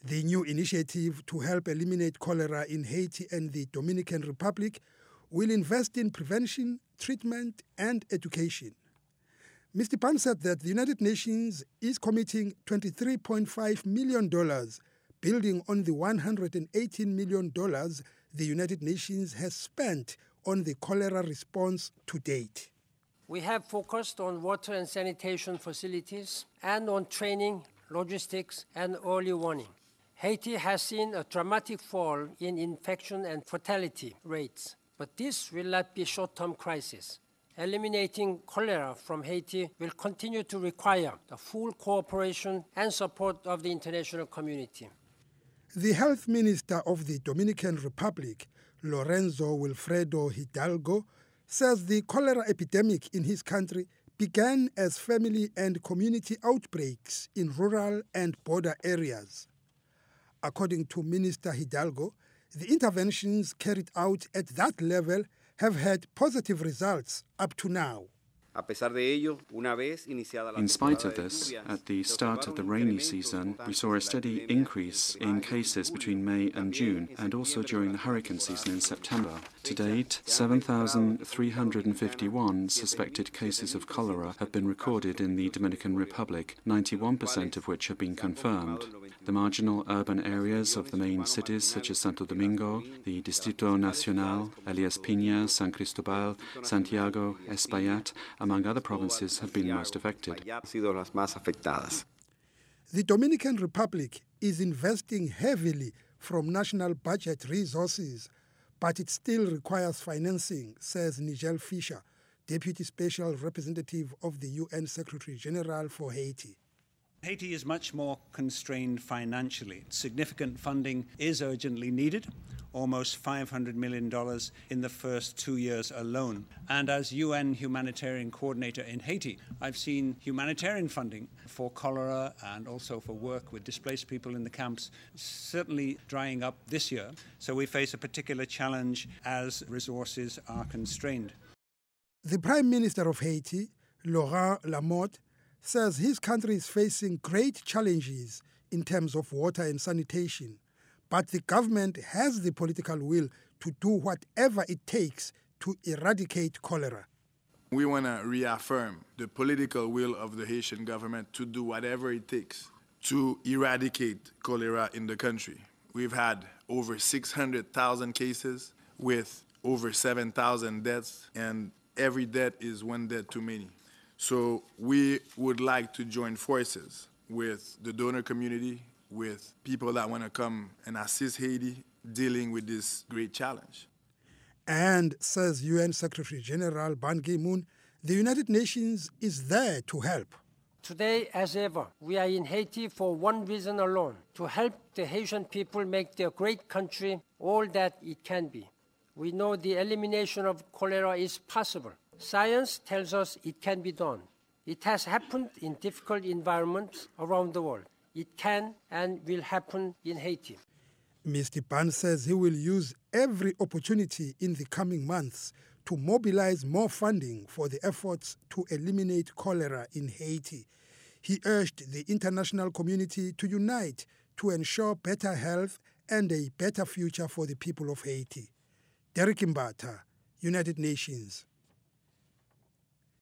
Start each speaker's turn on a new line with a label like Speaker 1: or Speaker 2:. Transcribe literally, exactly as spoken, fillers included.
Speaker 1: The new initiative to help eliminate cholera in Haiti and the Dominican Republic will invest in prevention, treatment, and education. Mister Pan said that the United Nations is committing twenty-three point five million dollars, building on the one hundred eighteen million dollars the United Nations has spent on the cholera response to date.
Speaker 2: We have focused on water and sanitation facilities and on training, logistics, and early warning. Haiti has seen a dramatic fall in infection and fatality rates, but this will not be a short-term crisis. Eliminating cholera from Haiti will continue to require the full cooperation and support of the international community.
Speaker 1: The health minister of the Dominican Republic, Lorenzo Wilfredo Hidalgo, says the cholera epidemic in his country began as family and community outbreaks in rural and border areas. According to Minister Hidalgo, the interventions carried out at that level have had positive results up to now.
Speaker 3: In spite of this, at the start of the rainy season, we saw a steady increase in cases between May and June, and also during the hurricane season in September. To date, seven thousand three hundred fifty-one suspected cases of cholera have been recorded in the Dominican Republic, ninety-one percent of which have been confirmed. The marginal urban areas of the main cities such as Santo Domingo, the Distrito Nacional, Elias Piña, San Cristobal, Santiago, Espaillat, among other provinces, have been most affected.
Speaker 1: The Dominican Republic is investing heavily from national budget resources, but it still requires financing, says Nigel Fisher, Deputy Special Representative of the U N Secretary General for Haiti.
Speaker 4: Haiti is much more constrained financially. Significant funding is urgently needed, almost five hundred million dollars in the first two years alone. And as U N humanitarian coordinator in Haiti, I've seen humanitarian funding for cholera and also for work with displaced people in the camps certainly drying up this year. So we face a particular challenge as resources are constrained.
Speaker 1: The Prime Minister of Haiti, Laurent Lamotte, says his country is facing great challenges in terms of water and sanitation, but the government has the political will to do whatever it takes to eradicate cholera.
Speaker 5: We want to reaffirm the political will of the Haitian government to do whatever it takes to eradicate cholera in the country. We've had over six hundred thousand cases with over seven thousand deaths, and every death is one death too many. So we would like to join forces with the donor community, with people that want to come and assist Haiti dealing with this great challenge.
Speaker 1: And, says U N Secretary General Ban Ki-moon, the United Nations is there to help.
Speaker 2: Today, as ever, we are in Haiti for one reason alone, to help the Haitian people make their great country all that it can be. We know the elimination of cholera is possible. Science tells us it can be done. It has happened in difficult environments around the world. It can and will happen in Haiti.
Speaker 1: Mister Pan says he will use every opportunity in the coming months to mobilize more funding for the efforts to eliminate cholera in Haiti. He urged the international community to unite to ensure better health and a better future for the people of Haiti. Derek Mbata, United Nations.